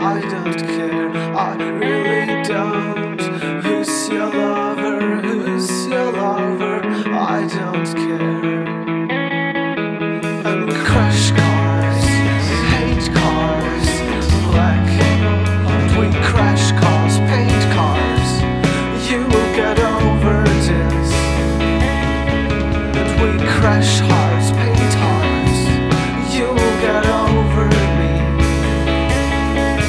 I don't care, I really don't. Who's your lover? Who's your lover? I don't care. And crash cars, hate cars, black. We crash cars, paint cars. You will get over this. And we crash hard.